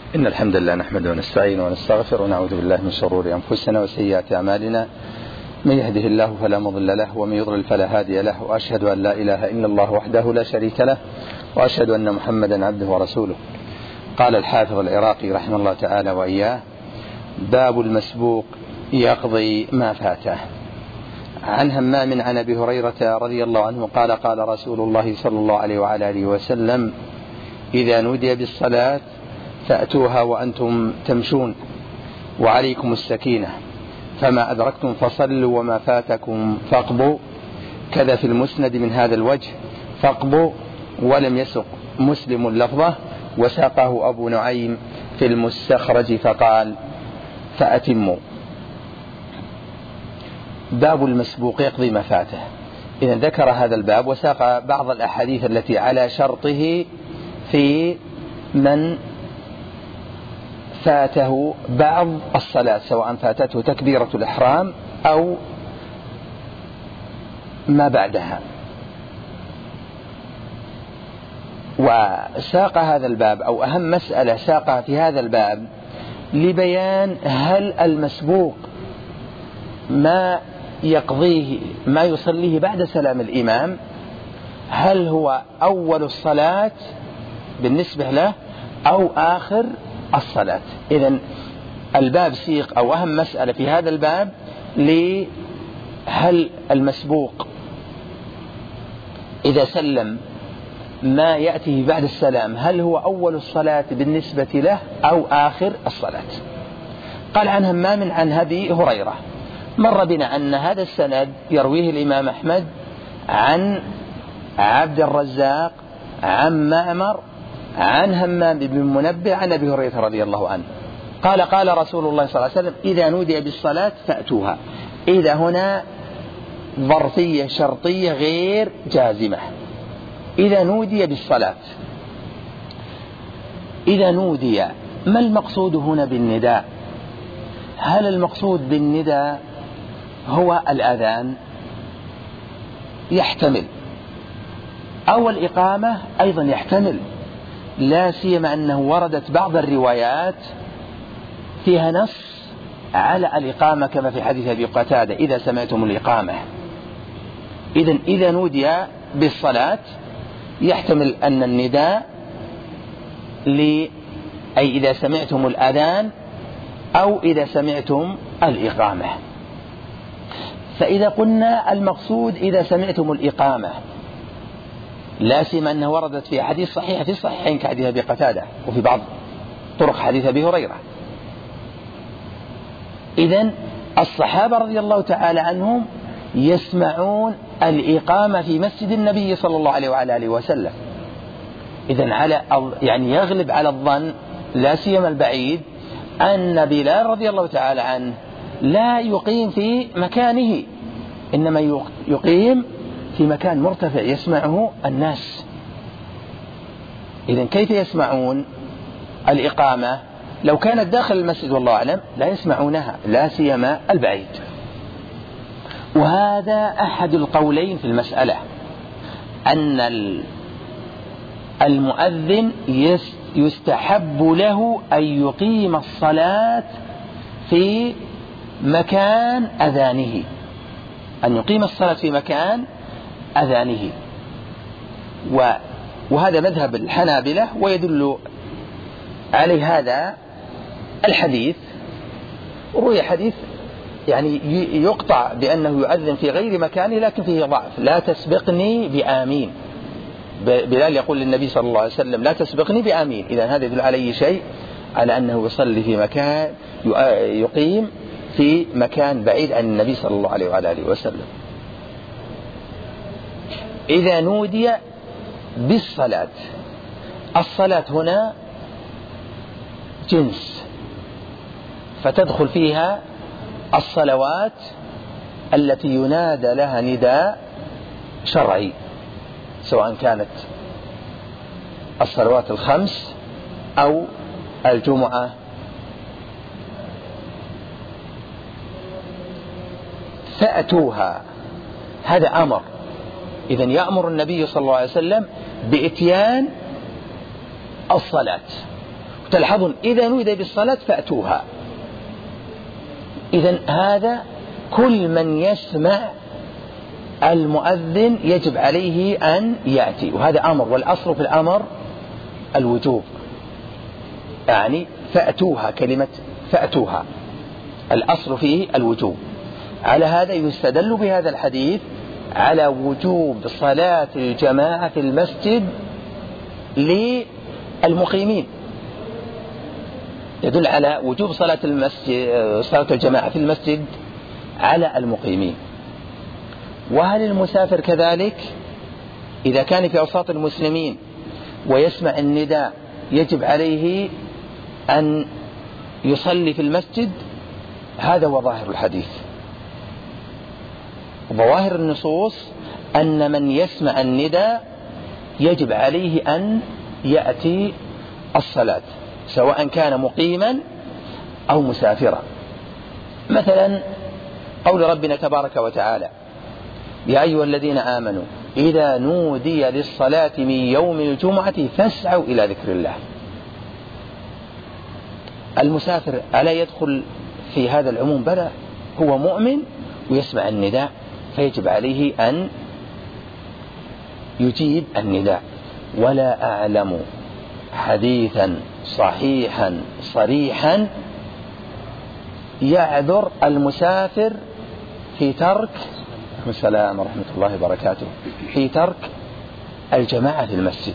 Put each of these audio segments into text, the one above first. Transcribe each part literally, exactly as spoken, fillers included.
إن الحمد لله نحمده ونستعينه ونستغفر ونعوذ بالله من شرور أنفسنا وسيئات أعمالنا. من يهده الله فلا مضل له ومن يضلل فلا هادي له، وأشهد أن لا إله إلا الله وحده لا شريك له، وأشهد أن محمدا عبده ورسوله. قال الحافظ العراقي رحمه الله تعالى وإياه: باب المسبوق يقضي ما فاته. عن همام عن أبي هريرة رضي الله عنه قال: قال رسول الله صلى الله عليه وعلى آله وسلم: إذا نودي بالصلاة فأتوها وأنتم تمشون وعليكم السكينة، فما أدركتم فصلوا وما فاتكم فاقضوا. كذا في المسند من هذا الوجه فاقضوا، ولم يسق مسلم اللفظة، وساقه أبو نعيم في المستخرج فقال: فأتموا. باب المسبوق يقضي ما فاته. إذا ذكر هذا الباب وساق بعض الأحاديث التي على شرطه في من فاته بعض الصلاة، سواء فاتته تكبيرة الإحرام أو ما بعدها. وساق هذا الباب أو أهم مسألة ساقها في هذا الباب لبيان هل المسبوق ما يقضيه ما يصليه بعد سلام الإمام، هل هو أول الصلاة بالنسبة له أو آخر الصلاة. إذن الباب سيق أو أهم مسألة في هذا الباب لهل المسبوق إذا سلم ما يأتيه بعد السلام هل هو أول الصلاة بالنسبة له أو آخر الصلاة. قال عن همام عن أبي هريرة. مر بنا أن هذا السند يرويه الإمام أحمد عن عبد الرزاق عن معمر عن همام بن منبه عن أبي هريرة رضي الله عنه قال: قال رسول الله صلى الله عليه وسلم: إذا نودي بالصلاة فأتوها. إذا هنا ظرفية شرطية غير جازمة. إذا نودي بالصلاة، إذا نودي، ما المقصود هنا بالنداء؟ هل المقصود بالنداء هو الأذان؟ يحتمل. أو الإقامة أيضا يحتمل، لا سيما أنه وردت بعض الروايات فيها نص على الإقامة كما في حديث أبي قتادة: إذا سمعتم الإقامة. إذن إذا نودي بالصلاة يحتمل أن النداء لي أي إذا سمعتم الأذان أو إذا سمعتم الإقامة. فإذا قلنا المقصود إذا سمعتم الإقامة، لا سيما أنها وردت في حديث صحيح في الصحيحين كحديث أبي قتادة وفي بعض طرق حديث أبي هريرة. إذن الصحابة رضي الله تعالى عنهم يسمعون الإقامة في مسجد النبي صلى الله عليه وعلى آله وسلم. إذن على يعني يغلب على الظن، لا سيما البعيد، أن بلال رضي الله تعالى عنه لا يقيم في مكانه، إنما يقيم في مكان مرتفع يسمعه الناس. إذن كيف يسمعون الإقامة؟ لو كانت داخل المسجد والله أعلم لا يسمعونها، لا سيما البعيد. وهذا أحد القولين في المسألة، أن المؤذن يستحب له أن يقيم الصلاة في مكان أذانه، أن يقيم الصلاة في مكان أذانه. وهذا مذهب الحنابلة، ويدل عليه هذا الحديث. روي حديث يعني يقطع بأنه يؤذن في غير مكانه لكن فيه ضعف: لا تسبقني بآمين. بلال يقول للنبي صلى الله عليه وسلم: لا تسبقني بآمين. إذن هذا يدل عليه شيء على أنه يصلي في مكان يقيم في مكان بعيد عن النبي صلى الله عليه وعلى آله وسلم. إذا نودي بالصلاة، الصلاة هنا جنس، فتدخل فيها الصلوات التي ينادى لها نداء شرعي، سواء كانت الصلوات الخمس أو الجمعة. فأتوها، هذا أمر. إذن يأمر النبي صلى الله عليه وسلم بإتيان الصلاة. تلحظون إذا نودي بالصلاة فأتوها. إذن هذا كل من يسمع المؤذن يجب عليه أن يأتي، وهذا أمر، والأصل في الأمر الوجوب، يعني فأتوها، كلمة فأتوها الأصل فيه الوجوب. على هذا يستدل بهذا الحديث على وجوب صلاة الجماعة في المسجد للمقيمين، يدل على وجوب صلاة المسجد، صلاة الجماعة في المسجد على المقيمين. وهل المسافر كذلك إذا كان في أوساط المسلمين ويسمع النداء يجب عليه أن يصلي في المسجد؟ هذا هو ظاهر الحديث. وظواهر النصوص أن من يسمع النداء يجب عليه أن يأتي الصلاة، سواء كان مقيما أو مسافرا. مثلا قول ربنا تبارك وتعالى: يا أيها الذين آمنوا إذا نودي للصلاة من يوم الجمعة فاسعوا إلى ذكر الله. المسافر ألا يدخل في هذا العموم؟ بلى، هو مؤمن ويسمع النداء فيجب عليه أن يجيب النداء. ولا أعلم حديثا صحيحا صريحا يعذر المسافر في ترك السلام ورحمة الله وبركاته في ترك الجماعة في المسجد.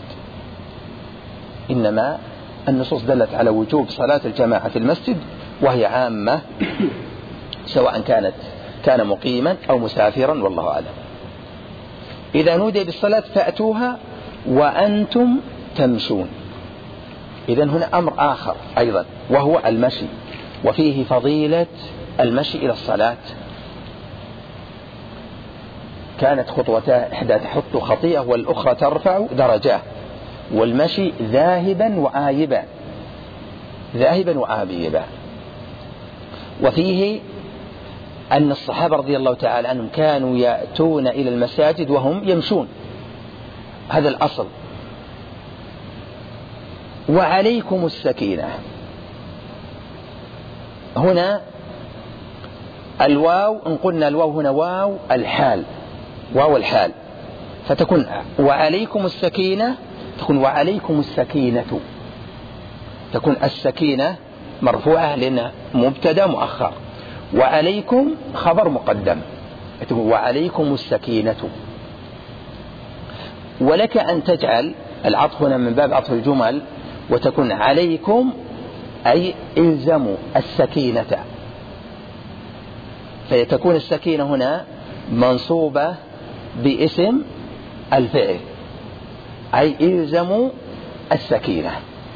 إنما النصوص دلت على وجوب صلاة الجماعة في المسجد، وهي عامة سواء كانت كان مقيما أو مسافرا، والله أعلم. إذا نودي بالصلاة فأتوها وأنتم تمشون. إذن هنا أمر آخر أيضا وهو المشي، وفيه فضيلة المشي إلى الصلاة. كانت خطوتان، إحدى تحط خطيئة والأخرى ترفع درجات، والمشي ذاهبا وآيبا، ذاهبا وآيبا. وفيه أن الصحابة رضي الله تعالى عنهم كانوا يأتون إلى المساجد وهم يمشون، هذا الأصل. وعليكم السكينة، هنا الواو إن قلنا الواو هنا واو الحال، واو الحال، فتكون وعليكم السكينة، تكون وعليكم السكينة، تكون السكينة مرفوعة لأن مبتدأ مؤخر، وعليكم خبر مقدم، تكون وعليكم السكينة. ولك أن تجعل العطف هنا من باب عطف الجمل، وتكون عليكم أي إلزموا السكينة، فيتكون السكينة هنا منصوبة باسم الفعل، أي إلزموا السكينة.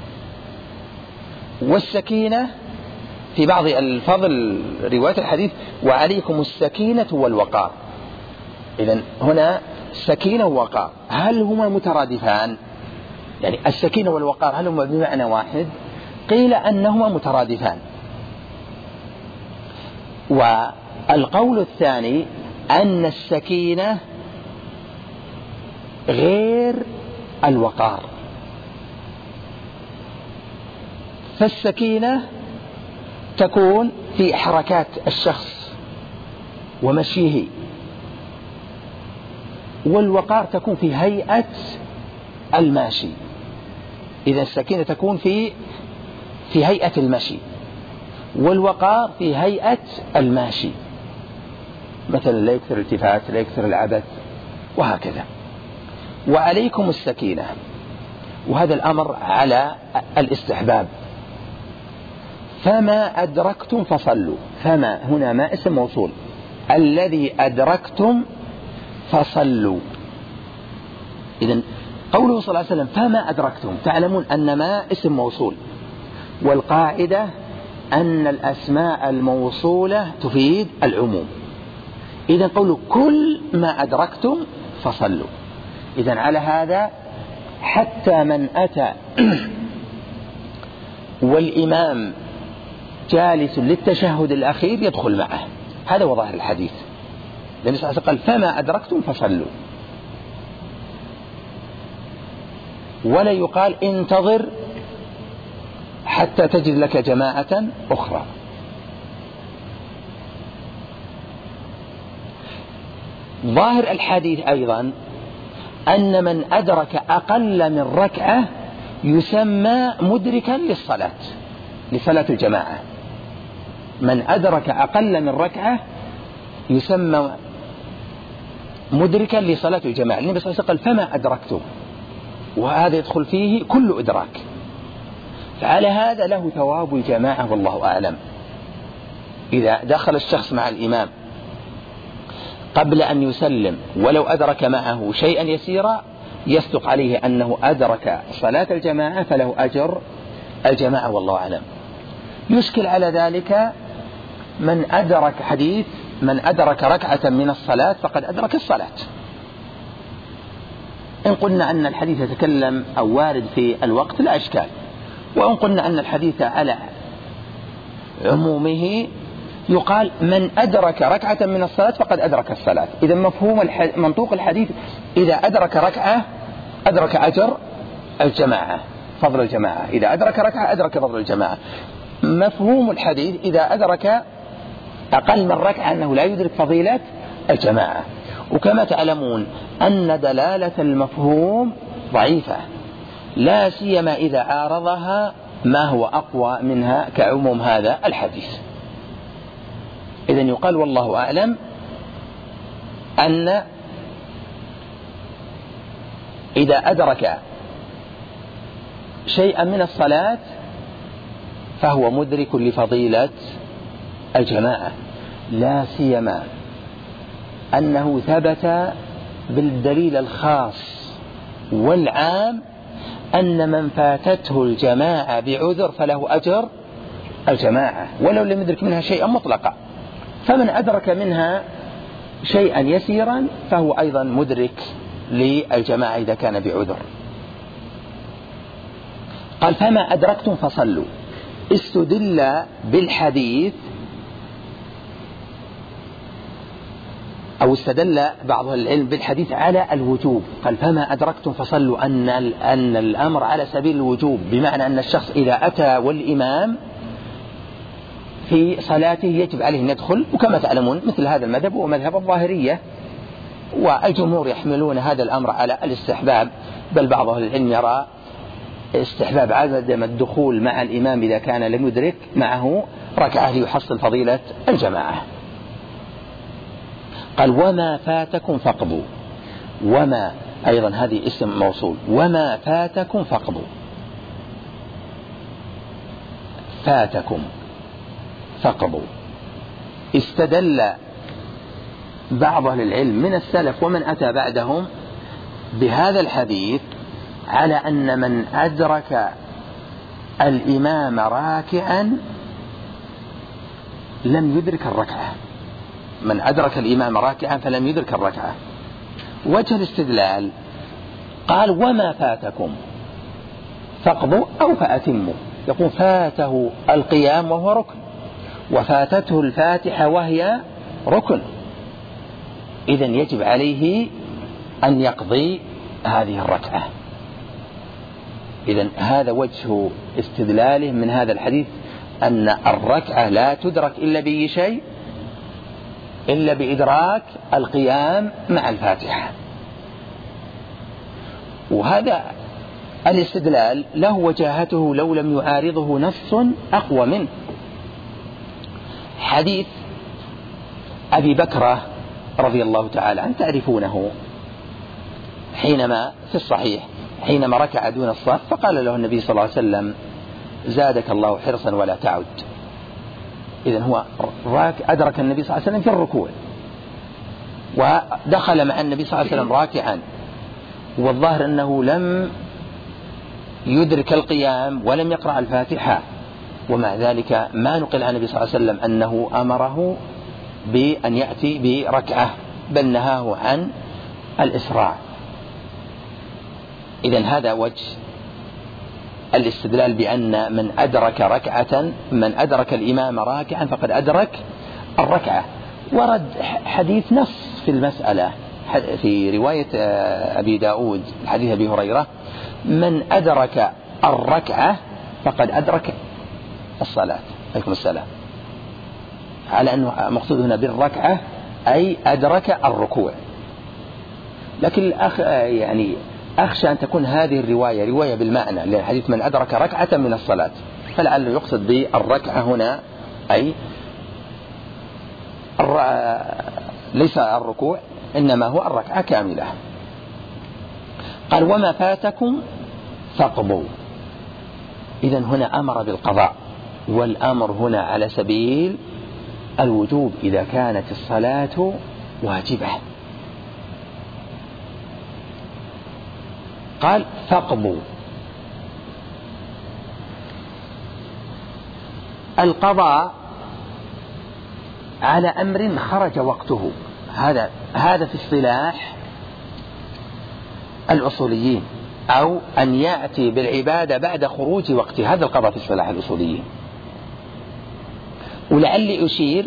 والسكينة في بعض الفضل رواية الحديث وعليكم السكينة والوقار. إذن هنا سكينة ووقار هل هما مترادفان؟ يعني السكينة والوقار هل هما بمعنى واحد؟ قيل أنهما مترادفان. والقول الثاني أن السكينة غير الوقار، فالسكينة تكون في حركات الشخص ومشيه، والوقار تكون في هيئة الماشي. إذا السكينة تكون في في هيئة المشي، والوقار في هيئة الماشي، مثلا لا يكثر الالتفات، لا يكثر العبث، وهكذا. وعليكم السكينة، وهذا الأمر على الاستحباب. فما أدركتم فصلوا، فما هنا ما اسم موصول، الذي أدركتم فصلوا. إذن قوله صلى الله عليه وسلم فما أدركتم، تعلمون أن ما اسم موصول، والقاعدة أن الأسماء الموصولة تفيد العموم. إذن قوله كل ما أدركتم فصلوا. إذن على هذا حتى من أتى والإمام جالس للتشهد الأخير يدخل معه، هذا هو ظاهر الحديث، لأن صلى الله عليه وسلم قال فما أدركتم فصلوا، ولا يقال انتظر حتى تجد لك جماعة أخرى. ظاهر الحديث أيضا أن من أدرك أقل من ركعة يسمى مدركا للصلاة، لصلاة الجماعة. من أدرك أقل من ركعة يسمى مدركا لصلاة الجماعة. النبي صلى الله عليه وسلم قال فما أدركتم، وهذا يدخل فيه كل إدراك. فعلى هذا له ثواب الجماعة والله أعلم. إذا دخل الشخص مع الإمام قبل أن يسلم ولو أدرك معه شيئا يسيرا يصدق عليه أنه أدرك صلاة الجماعة فله أجر الجماعة والله أعلم. يشكل على ذلك من أدرك حديث من أدرك ركعة من الصلاة فقد أدرك الصلاة. إن قلنا أن الحديث يتكلم أو وارد في الوقت لا إشكال، وإن قلنا أن الحديث على عمومه يقال من أدرك ركعة من الصلاة فقد أدرك الصلاة. إذا مفهوم الحديث منطوق الحديث إذا أدرك ركعة أدرك أجر الجماعة، فضل الجماعة. إذا أدرك ركعة أدرك فضل الجماعة. مفهوم الحديث إذا أدرك أقل من ركعة أنه لا يدرك فضيلة الجماعة. وكما تعلمون أن دلالة المفهوم ضعيفة، لا سيما إذا عارضها ما هو أقوى منها كعموم هذا الحديث. إذن يقال والله أعلم أن إذا أدرك شيئا من الصلاة فهو مدرك لفضيلة الجماعة، لا سيما أنه ثبت بالدليل الخاص والعام أن من فاتته الجماعة بعذر فله أجر الجماعة ولو لم يدرك منها شيئا مطلقا. فمن أدرك منها شيئا يسيرا فهو أيضا مدرك للجماعة إذا كان بعذر. قال فما أدركتم فصلوا. استدل بالحديث أو استدل بعض العلم بالحديث على الوجوب. قال فما أدركتم فصلوا أن أن الأمر على سبيل الوجوب، بمعنى أن الشخص إذا أتى والإمام في صلاته يجب عليه أن يدخل. وكما تعلمون مثل هذا المذهب هو مذهب الظاهرية، والجمهور يحملون هذا الأمر على الاستحباب، بل بعض أهل العلم يرى استحباب عدم الدخول مع الإمام إذا كان لم يدرك معه ركعة ليحصل فضيلة الجماعة. قال وما فاتكم فاقضوا. وما أيضا هذه اسم موصول، وما فاتكم فاقضوا. فاتكم فاقضوا. استدل بعض أهل العلم من السلف ومن أتى بعدهم بهذا الحديث على أن من أدرك الإمام راكعا لم يدرك الركعة. من أدرك الإمام راكعا فلم يدرك الركعة. وجه الاستدلال قال وما فاتكم فاقضوا أو فأتموا. يقول فاته القيام وهو ركن، وفاتته الفاتحة وهي ركن، إذن يجب عليه أن يقضي هذه الركعة. إذن هذا وجه استدلاله من هذا الحديث، أن الركعة لا تدرك إلا بأي شيء إلا بإدراك القيام مع الفاتحة. وهذا الاستدلال له وجاهته لو لم يعارضه نص أقوى منه. حديث أبي بكرة رضي الله تعالى عنه تعرفونه، حينما في الصحيح حينما ركع دون الصف فقال له النبي صلى الله عليه وسلم زادك الله حرصا ولا تعد. إذن هو أدرك النبي صلى الله عليه وسلم في الركوع ودخل مع النبي صلى الله عليه وسلم راكعا، والظاهر أنه لم يدرك القيام ولم يقرأ الفاتحة، ومع ذلك ما نقل عن النبي صلى الله عليه وسلم أنه أمره بأن يأتي بركعة، بل نهاه عن الإسراع. إذن هذا وجه الاستدلال بأن من أدرك ركعة من أدرك الإمام راكعا فقد أدرك الركعة. ورد حديث نص في المسألة في رواية أبي داود حديث أبي هريرة من أدرك الركعة فقد أدرك الصلاة. عليكم السلام. على أنه مقصود هنا بالركعة أي أدرك الركوع، لكن الأخ يعني أخشى أن تكون هذه الرواية رواية بالمعنى، لأن حديث من أدرك ركعة من الصلاة، فلعله يقصد بالركعة هنا أي ليس الركوع إنما هو الركعة كاملة. قال وما فاتكم فاقضوا. إذن هنا أمر بالقضاء، والأمر هنا على سبيل الوجوب إذا كانت الصلاة واجبة. قال فاقضوا. القضاء على أمر خرج وقته، هذا هذا في اصطلاح الأصوليين، أو أن يأتي بالعبادة بعد خروج وقتها، هذا القضاء في اصطلاح الأصوليين. ولعلي أشير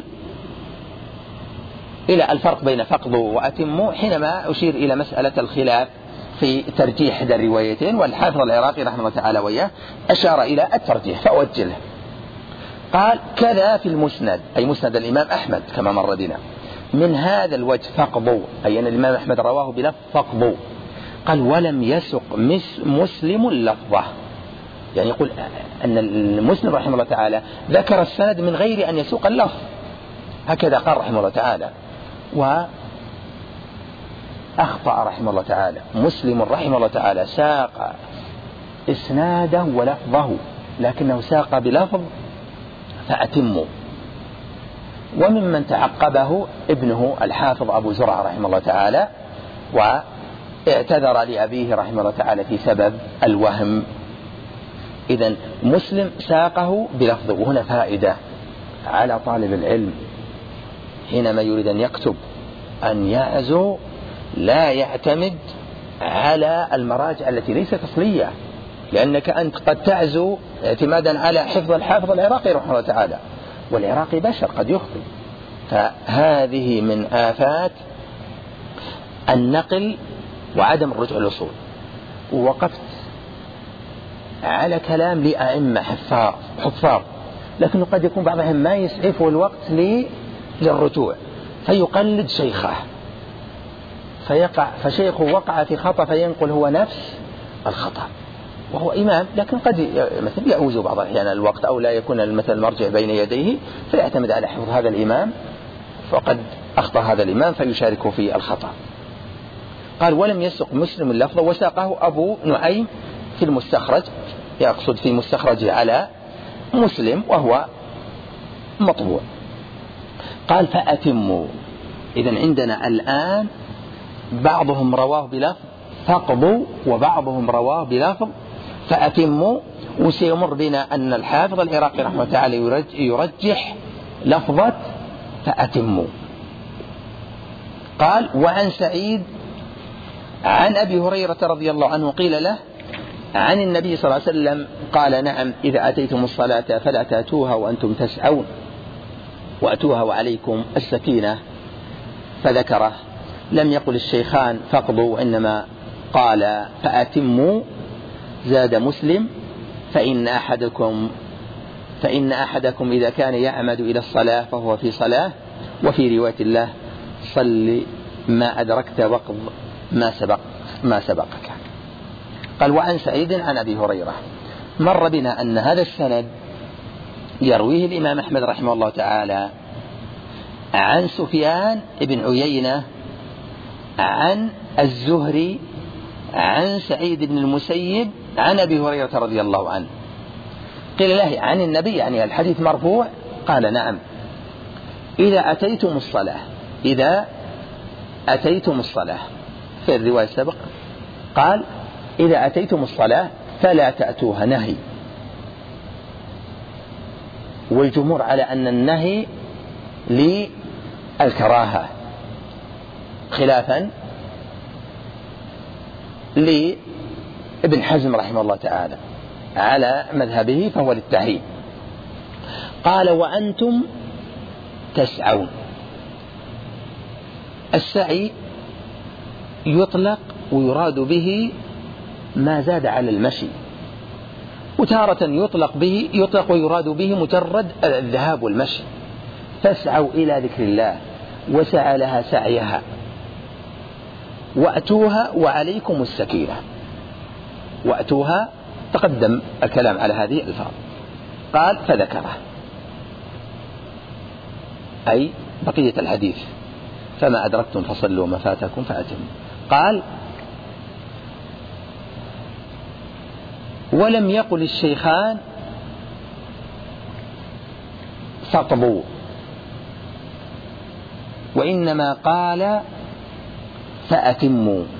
إلى الفرق بين فقضوا وأتموا حينما أشير إلى مسألة الخلاف في ترجيح إحدى الروايتين، والحافظ العراقي رحمه الله تعالى وياه أشار إلى الترجيح فأوجله. قال كذا في المسند، أي مسند الإمام أحمد كما مر بنا، من هذا الوجه فقضوا، أي أن الإمام أحمد رواه بلفظ فقضوا. قال ولم يسق مسلم لفظه، يعني يقول أن المسلم رحمه الله تعالى ذكر السند من غير أن يسوق اللفظ، هكذا قال رحمه الله تعالى. وأخطأ رحمه الله تعالى مسلم رحمه الله تعالى، ساق إسناده ولفظه، لكنه ساق بلفظ فأتموا. وممن تعقبه ابنه الحافظ أبو زرعة رحمه الله تعالى، واعتذر لأبيه رحمه الله تعالى في سبب الوهم. إذن مسلم ساقه بلفظه. وهنا فائدة على طالب العلم حينما يريد أن يكتب أن يعزو لا يعتمد على المراجع التي ليست أصلية، لأنك أنت قد تعزو اعتمادا على حفظ الحافظ العراقي رحمه الله تعالى، والعراقي بشر قد يخطئ. فهذه من آفات النقل وعدم الرجوع للأصول. ووقفت على كلام لأئمة حفاظ حفاظ لكنه قد يكون بعضهم ما يسعفه الوقت للرجوع، فيقلد شيخه فيقع فشيخه وقع في خطأ فينقل هو نفس الخطأ، وهو إمام، لكن قد مثل يعوز بعض الأحيان الوقت أو لا يكون مثل المرجع بين يديه فيعتمد على حفظ هذا الإمام، فقد أخطأ هذا الإمام فيشاركه في الخطأ. قال ولم يسق مسلم اللفظ، وساقه أبو نعيم في المستخرج، يقصد في مستخرجه على مسلم وهو مطبوع. قال فأتموا. إذن عندنا الآن بعضهم رواه بلفظ فاقضوا، وبعضهم رواه بلفظ فأتموا. وسيمر بنا أن الحافظ العراقي رحمه الله تعالى يرجح لفظة فأتموا. قال وعن سعيد عن أبي هريرة رضي الله عنه قيل له عن النبي صلى الله عليه وسلم قال نعم إذا أتيتم الصلاة فلا تأتوها وأنتم تسعون، وأتوها وعليكم السكينة، فذكره. لم يقل الشيخان فاقضوا، وإنما قال فأتموا. زاد مسلم فإن أحدكم فإن أحدكم إذا كان يعمد إلى الصلاة فهو في صلاة. وفي رواية الله صل ما أدركت وقض ما سبق ما سبقك. قال وعن سعيد عن أبي هريرة. مر بنا أن هذا السند يرويه الإمام أحمد رحمه الله تعالى عن سفيان بن عيينة عن الزهري عن سعيد بن المسيب عن أبي هريرة رضي الله عنه. قيل له عن النبي يعني الحديث مرفوع؟ قال نعم إذا أتيتم الصلاة إذا أتيتم الصلاة في الرواية السابقة قال إذا أتيتم الصلاة فلا تأتوها، نهي. والجمهور على أن النهي للكراهة، خلافا لابن حزم رحمه الله تعالى على مذهبه فهو للتحريم. قال وأنتم تسعون. السعي يطلق ويراد به ما زاد على المشي، وتارة يطلق به يطلق ويراد به مجرد الذهاب والمشي. فاسعوا إلى ذكر الله وسعى لها سعيها وأتوها وعليكم السكينة. وأتوها تقدم الكلام على هذه الألفاظ. قال فذكره أي بقية الحديث فما أدركتم فصلوا وما فاتكم فأتموا. قال ولم يقل الشيخان فاقضوا وإنما قال فأتموا.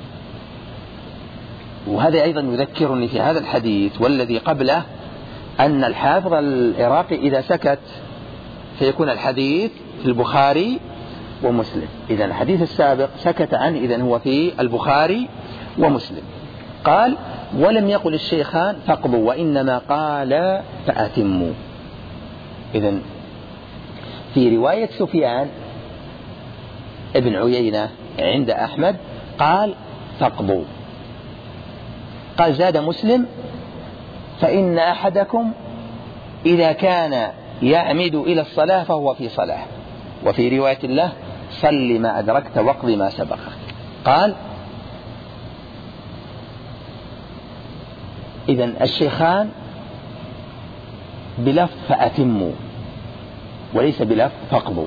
وهذا أيضا يذكرني في هذا الحديث والذي قبله أن الحافظ العراقي إذا سكت فيكون الحديث في البخاري ومسلم. إذا الحديث السابق سكت عنه، إذن هو في البخاري ومسلم. قال ولم يقل الشيخان فاقضوا وإنما قال فأتموا. إذن في رواية سفيان ابن عيينة عند أحمد قال فاقضوا. قال زاد مسلم فإن أحدكم إذا كان يعمد إلى الصلاة فهو في صلاة. وفي رواية الله صل ما أدركت واقض ما سبقك. قال إذن الشيخان بلفظ فأتموا وليس بلفظ فاقضوا،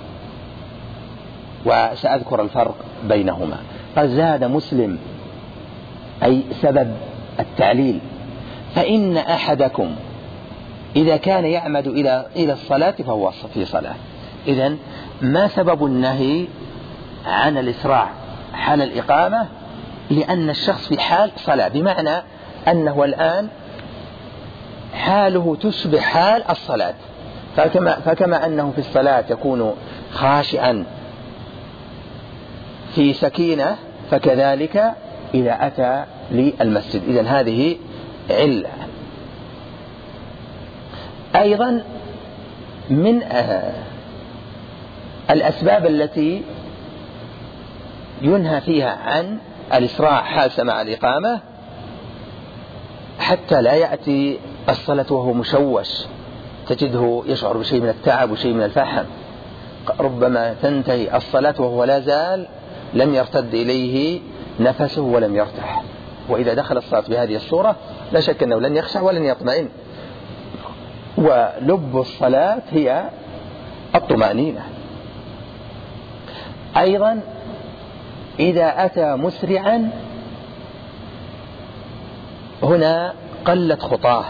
وسأذكر الفرق بينهما. قال زاد مسلم أي سبب التعليل فإن أحدكم إذا كان يعمد إلى إلى الصلاة فهو في صلاة. إذن ما سبب النهي عن الإسراع حال الإقامة؟ لأن الشخص في حال صلاة، بمعنى أنه الآن حاله تشبه حال الصلاة. فكما, فكما أنه في الصلاة يكون خاشعا في سكينة فكذلك إذا أتى للمسجد. إذن هذه علة. أيضا من الأسباب التي ينهى فيها عن الإسراع حال سماع الإقامة حتى لا يأتي الصلاة وهو مشوش، تجده يشعر بشيء من التعب وشيء من الفحم، ربما تنتهي الصلاة وهو لا زال لم يرتد إليه نفسه ولم يرتاح. وإذا دخل الصلاة بهذه الصورة لا شك أنه لن يخشع ولن يطمئن. ولب الصلاة هي الطمأنينة. أيضا إذا أتى مسرعا هنا قلت خطاه،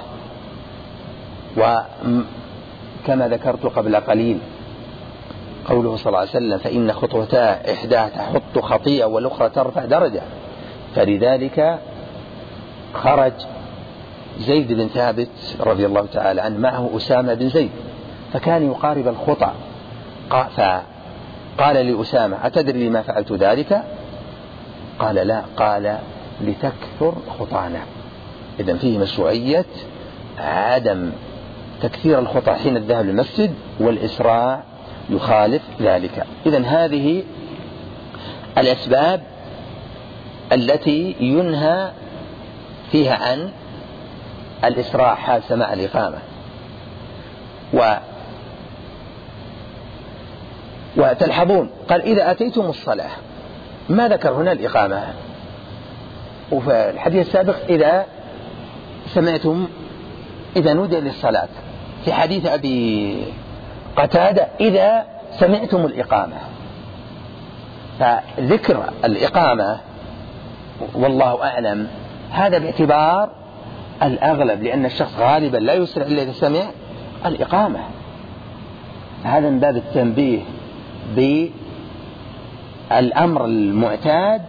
وكما ذكرت قبل قليل قوله صلى الله عليه وسلم فإن خطوتا إحداها تحط خطيئة والأخرى ترفع درجة. فلذلك خرج زيد بن ثابت رضي الله تعالى عنه معه أسامة بن زيد فكان يقارب الخطى، فقال لأسامة أتدري لما فعلت ذلك؟ قال لا. قال لتكثر خطانا. إذن فيه مشروعية عدم تكثير الخطى حين الذهاب للمسجد، والإسراع يخالف ذلك. إذن هذه الأسباب التي ينهى فيها عن الإسراع حال سماع الإقامة. و وتلحظون قال إذا أتيتم الصلاة، ما ذكر هنا الإقامة. وفي الحديث السابق إذا سمعتم إذا نودي للصلاة، في حديث أبي قتادة إذا سمعتم الإقامة. فذكر الإقامة والله أعلم هذا باعتبار الأغلب، لأن الشخص غالبا لا يسرع إلا إذا سمع الإقامة. هذا من باب التنبيه بالأمر المعتاد،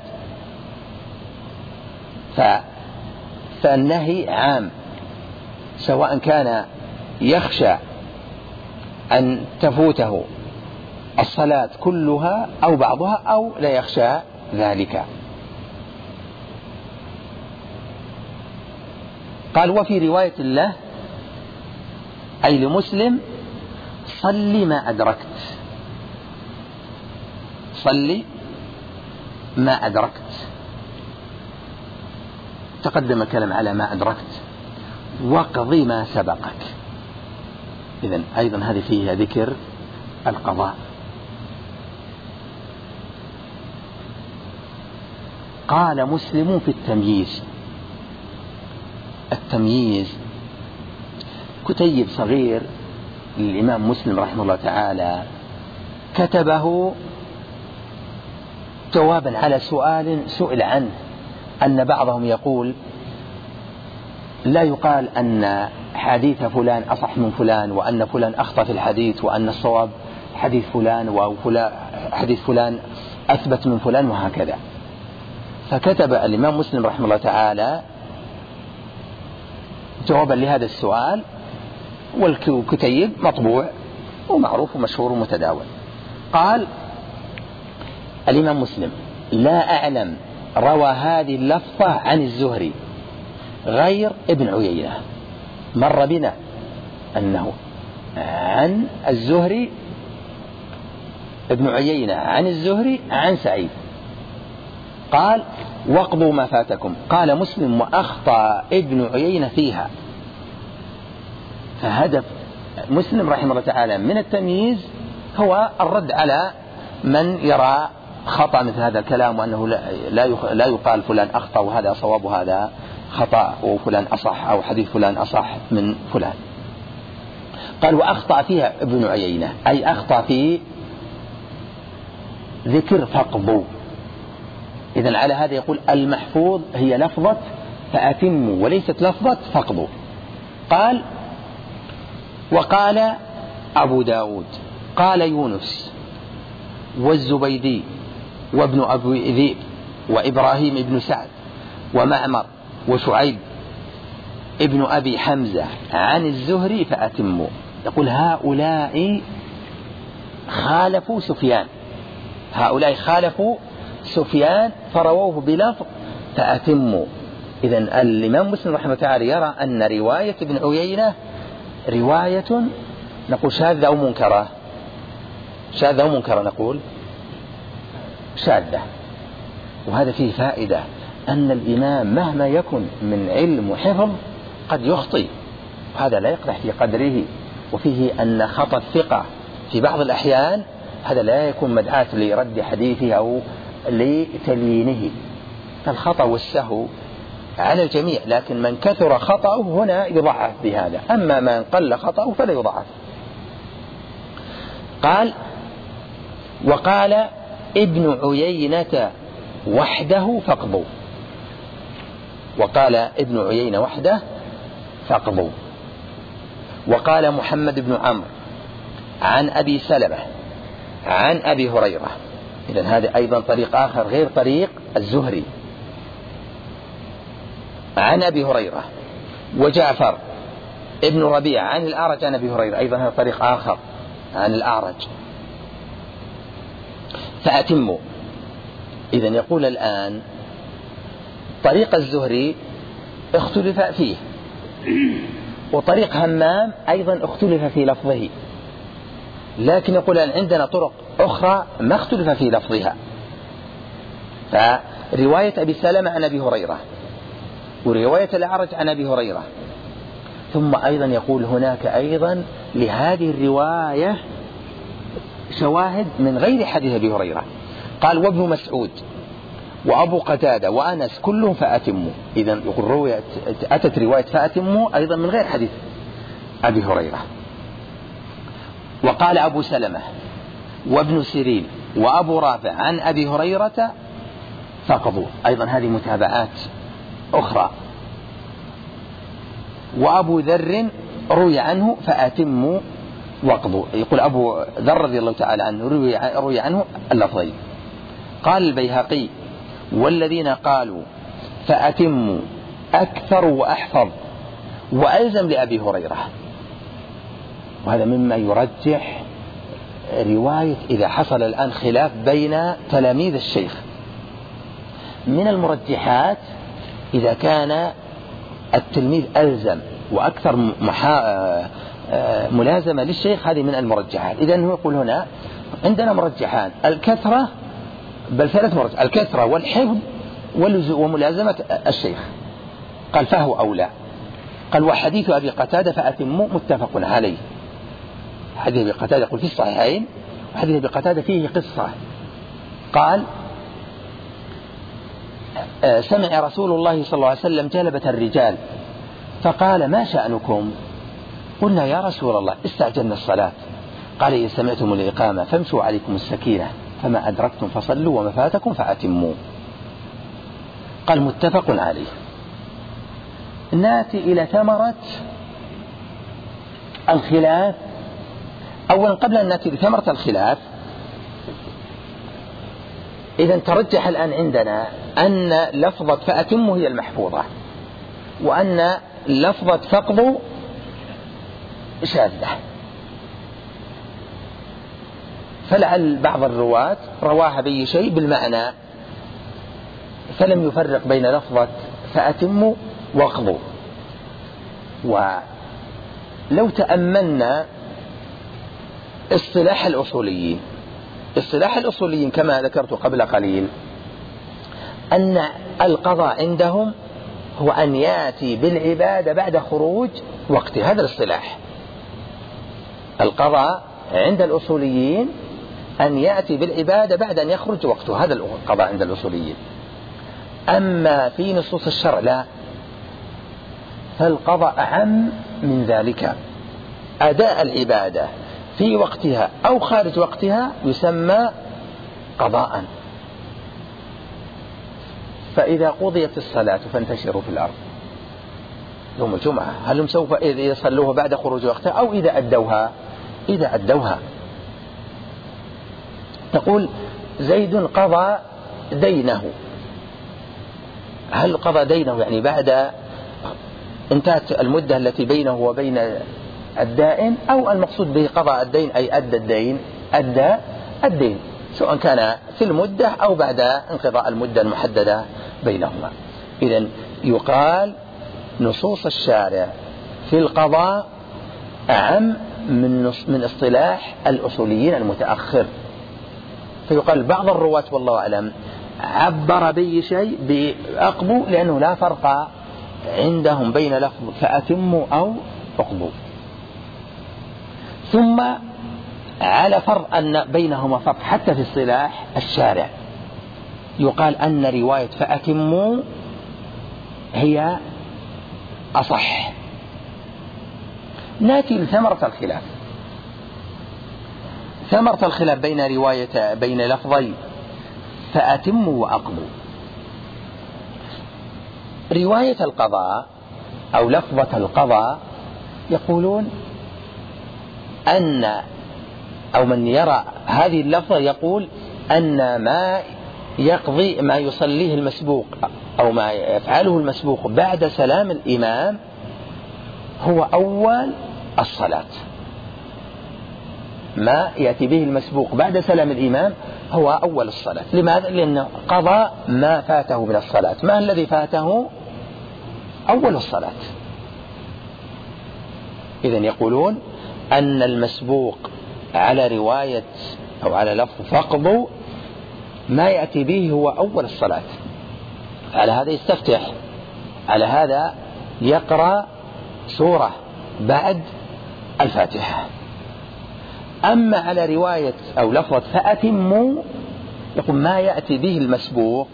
فالنهي عام سواء كان يخشى أن تفوته الصلاة كلها أو بعضها أو لا يخشى ذلك. قال وفي رواية الله أي لمسلم صل ما أدركت، صل ما أدركت. تقدم الكلام على ما أدركت، واقض ما سبقك. إذن أيضا هذه فيها ذكر القضاء. قال مسلم في التمييز. التمييز كتيب صغير للإمام مسلم رحمه الله تعالى، كتبه جوابا على سؤال سئل عنه، أن بعضهم يقول لا يقال أن حديث فلان أصح من فلان، وأن فلان أخطأ في الحديث، وأن الصواب حديث فلان، وحديث فلان أثبت من فلان، وهكذا. فكتب الإمام مسلم رحمه الله تعالى جوابا لهذا السؤال، والكتيب مطبوع ومعروف ومشهور ومتداول. قال الإمام مسلم: لا أعلم روى هذه اللفظة عن الزهري غير ابن عيينة. مر بنا أنه عن الزهري ابن عيينة عن الزهري عن سعيد. قال: واقضوا ما فاتكم. قال مسلم: وأخطأ ابن عيينة فيها. فهدف مسلم رحمه الله تعالى من التمييز هو الرد على من يرى خطأ مثل هذا الكلام، وأنه لا يقال فلان أخطأ وهذا صواب وهذا خطأ، وفلان أصح أو حديث فلان أصح من فلان. قال: وأخطأ فيها ابن عيينة، أي أخطأ في ذكر فقضوا. إذن على هذا يقول المحفوظ هي لفظة فأتموا وليست لفظة فقضوا. قال: وقال أبو داود قال يونس والزبيدي وابن أبي ذئب وإبراهيم ابن سعد ومعمر وشعيب ابن أبي حمزة عن الزهري فأتموا. يقول هؤلاء خالفوا سفيان، هؤلاء خالفوا سفيان فرووه بلفظ فأتموا. إذن الإمام مسلم رحمه الله تعالى يرى أن رواية ابن عيينة رواية نقول شاذة أو منكرة. شاذة أو منكرة نقول شاذة. وهذا فيه فائدة أن الإمام مهما يكن من علم وحفظ قد يخطئ، وهذا لا يقدح في قدره. وفيه أن خطأ الثقة في بعض الأحيان هذا لا يكون مدعاة لرد حديثه أو لتليينه. فالخطأ والسهو على الجميع، لكن من كثر خطأه هنا يضعف بهذا، أما من قل خطأه فلا يضعف. قال: وقال ابن عيينة وحده فاقضوا. وقال ابن عيينة وحده فاقضوا. وقال محمد بن عمرو عن أبي سلمة عن أبي هريرة. إذن هذا أيضا طريق آخر غير طريق الزهري، عن أبي هريرة. وجعفر ابن ربيع عن الأعرج عن أبي هريرة، أيضا هذا طريق آخر عن الأعرج فأتموا. إذن يقول الآن طريق الزهري اختلف فيه، وطريق همام أيضا اختلف في لفظه، لكن يقول الآن عندنا طرق أخرى ما اختلف في لفظها. فرواية أبي سلمة عن أبي هريرة، ورواية الأعرج عن أبي هريرة. ثم أيضا يقول هناك أيضا لهذه الرواية شواهد من غير حديث أبي هريرة. قال: وابن مسعود وأبو قتادة وأنس كلهم فأتموا. إذن يقول رواية أتت رواية فأتموا أيضا من غير حديث أبي هريرة. وقال أبو سلمة وابن سيرين وأبو رافع عن أبي هريرة فقضوا. أيضا هذه متابعات أخرى. وأبو ذر روي عنه فأتموا واقضوا. يقول أبو ذر رضي الله تعالى عنه روي عنه اللفظين. قال البيهقي: والذين قالوا فأتموا أكثر وأحفظ وألزم لأبي هريرة. وهذا مما يرجح رواية إذا حصل الآن خلاف بين تلاميذ الشيخ. من المرجحات إذا كان التلميذ ألزم وأكثر محا... ملازمة للشيخ، هذه من المرجحات. إذن هو يقول هنا عندنا مرجحان: الكثرة، بل ثلاث مرجحات: الكثرة والحفظ وملازمة الشيخ. قال: فهو أولى. قال وحديث أبي قتادة فأتموا متفق عليه. حديث أبي قتادة يقول في الصحيحين، وحديث أبي قتادة فيه قصة. قال سمع رسول الله صلى الله عليه وسلم جلبة الرجال فقال ما شأنكم؟ قلنا يا رسول الله استعجلنا الصلاة. قال إن سمعتم الإقامة فامشوا عليكم السكينة فما أدركتم فصلوا وما فاتكم فأتموا. قال متفق عليه. ناتي إلى ثمرة الخلاف. أولا قبل أن ناتي لثمرة الخلاف، إذا ترجح الآن عندنا أن لفظة فأتموا هي المحفوظة، وأن لفظة فقضوا شاذة. فلعل بعض الرواة رواها بأي شيء بالمعنى، فلم يفرق بين لفظة فأتموا واقضوا. ولو تأملنا اصطلاح الأصوليين، اصطلاح الأصوليين كما ذكرت قبل قليل أن القضاء عندهم هو أن يأتي بالعبادة بعد خروج وقته. هذا الاصطلاح. القضاء عند الأصوليين أن يأتي بالعبادة بعد أن يخرج وقته، هذا القضاء عند الأصوليين. أما في نصوص الشرع لا، فالقضاء أعم من ذلك. أداء العبادة في وقتها أو خارج وقتها يسمى قضاء. فإذا قضيت الصلاة فانتشروا في الأرض يوم الجمعة، هل هم سوف يصلوها بعد خروج وقتها أو إذا أدوها؟ إذا أدوها. تقول زيد قضى دينه، هل قضى دينه يعني بعد انتهت المدة التي بينه وبين الدائن، أو المقصود به قضى الدين أي أدى الدين؟ أدى الدين سواء كان في المدة أو بعد انقضاء المدة المحددة بينهما. إذن يقال نصوص الشارع في القضاء أعم من من اصطلاح الأصوليين المتأخر. فيقال بعض الرواة والله أعلم عبر بأي شيء بأقضوا، لأنه لا فرق عندهم بين لفظ فأتموا أو أقضوا. ثم على فرق أن بينهما فرق حتى في اصطلاح الشارع، يقال أن رواية فأتموا هي أصح. نأتي لثمرة الخلاف. ثمرة الخلاف بين رواية بين لفظي فأتموا وأقضوا. رواية القضاء أو لفظة القضاء يقولون أن أو من يرى هذه اللفظة يقول أن ما يقضي ما يصليه المسبوق أو ما يفعله المسبوق بعد سلام الإمام هو أول الصلاة. ما يأتي به المسبوق بعد سلام الإمام هو أول الصلاة. لماذا؟ لأنه قضى ما فاته من الصلاة. ما الذي فاته؟ أول الصلاة. إذن يقولون أن المسبوق على رواية أو على لفظ فقضوا ما يأتي به هو أول الصلاة. على هذا يستفتح، على هذا يقرأ سورة بعد الفاتحة. أما على رواية أو لفظة فأتموا يقول ما يأتي به المسبوق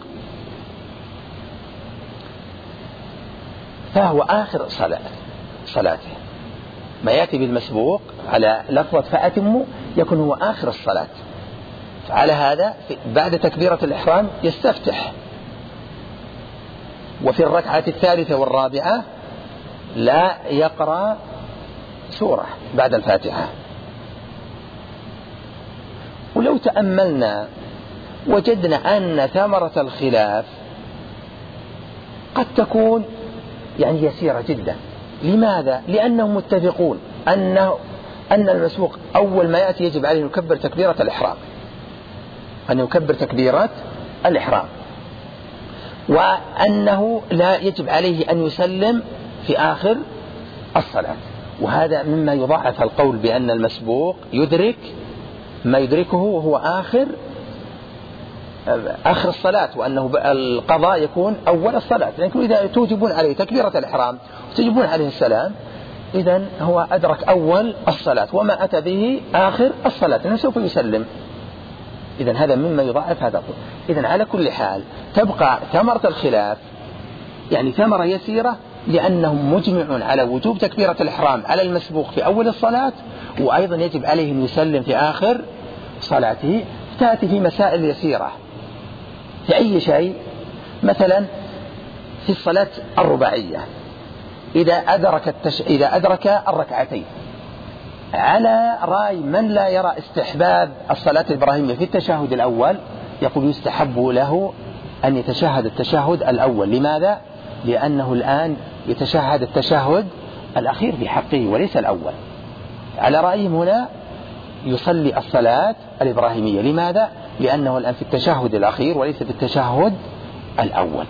فهو آخر صلاة صلاته. ما يأتي بالمسبوق على لفظة فأتموا يكون هو آخر الصلاة. فعلى هذا بعد تكبيرة الإحرام يستفتح، وفي الركعة الثالثة والرابعة لا يقرأ سورة بعد الفاتحة. ولو تأملنا وجدنا أن ثمرة الخلاف قد تكون يعني يسيرة جدا. لماذا؟ لأنهم متفقون أنه أن المسبوق أول ما يأتي يجب عليه أن يكبر تكبيرة الإحرام، أن يكبر تكبيرة الإحرام، وأنه لا يجب عليه أن يسلم في آخر الصلاة. وهذا مما يضاعف القول بأن المسبوق يدرك ما يدركه وهو آخر آخر الصلاة، وأنه القضاء يكون أول الصلاة، لكن إذا توجبون عليه تكبيرة الإحرام وتجبون عليه السلام، إذن هو أدرك أول الصلاة وما أتى به آخر الصلاة لأنه سوف يسلم. إذن هذا مما يضاعف هذا. إذن على كل حال تبقى ثمرة الخلاف، يعني ثمرة يسيرة، لأنهم مجمعون على وجوب تكبيرة الإحرام على المسبوق في أول الصلاة، وأيضا يجب عليه أن يسلم في آخر صلاته. تأتي في مسائل يسيرة في أي شيء، مثلا في الصلاة الرباعية إذا أدرك, التش... إذا أدرك الركعتين، على رأي من لا يرى استحباب الصلاة الإبراهيمية في التشهد الأول، يقول يستحب له أن يتشهد التشهد الأول. لماذا؟ لأنه الآن يتشهد التشهد الأخير في حقه وليس الأول. على رأيهم هنا يصلي الصلاة الإبراهيمية. لماذا؟ لأنه الآن في التشهد الأخير وليس في التشهد الأول.